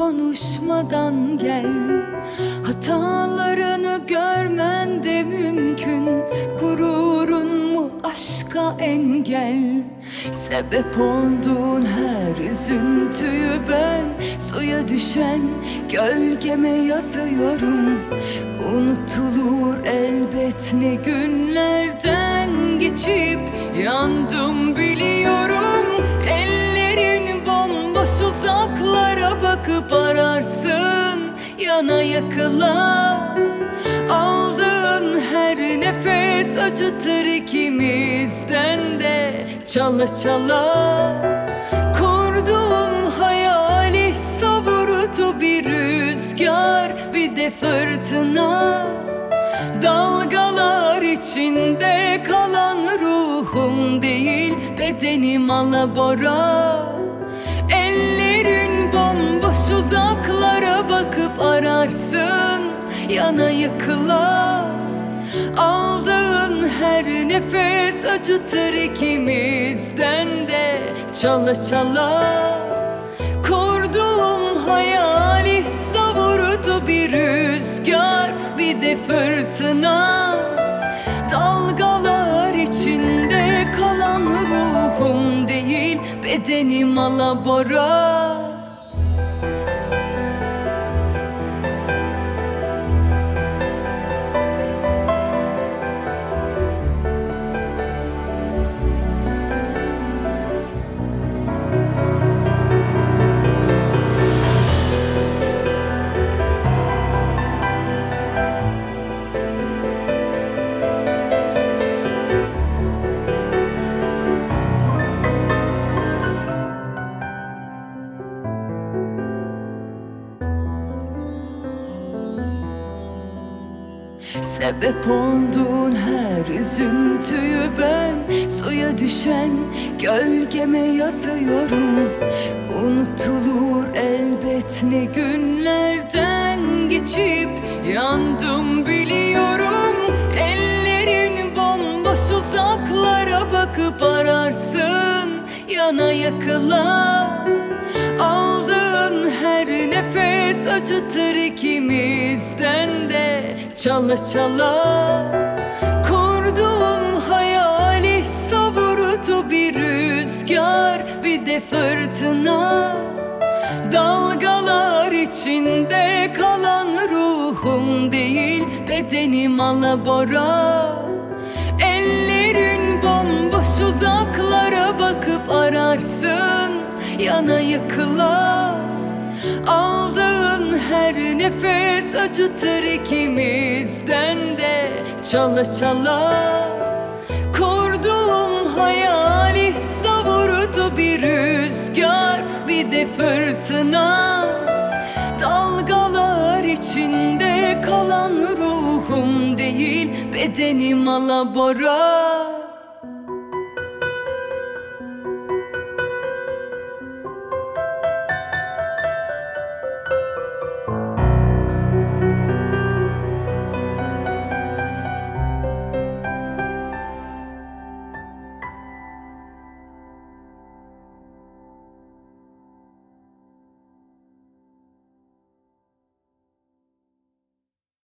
konuşmadan gel. Hatalarını görmen de mümkün. Gururun mu aşka engel? Sebep olduğun her üzüntüyü ben suya düşen gölgeme yazıyorum. Unutulur elbet ne günlerden geçip yandım biliyorum. Ellerin bomboş uzaklara bakıp ararsın yana yakıla. Aldığın her nefes acıtır ikimizden de çala çala. Kurduğum hayali savurdu bir rüzgar, bir de fırtına. Dalgalar içinde kalan ruhum değil, bedenim alabora. Ellerin bomboş uzaklara bakıp ararsın yana yıkıla. Aldığın her nefes acıtır ikimizden de çala çala. Kurduğum hayali savurdu bir rüzgar, bir de fırtına. Dalgalar içinde kalan ruhum değil, bedenim alabora. Sebep olduğun her üzüntüyü ben suya düşen gölgeme yazıyorum. Unutulur elbet ne günlerden geçip yandım biliyorum. Ellerin bomboş uzaklara bakıp ararsın yana yakıla. Aldığın her nefes acıtır ikimizden de çala çala. Kurduğum hayali savurdu bir rüzgar, bir de fırtına. Dalgalar içinde kalan ruhum değil, bedenim alabora. Ellerin bomboş uzaklara bakıp ararsın yana yıkıla. Aldığın her nefes acıtır ikimizden de çala çala. Kurduğum hayali savurdu bir rüzgar, bir de fırtına. Dalgalar içinde kalan ruhum değil, bedenim alabora.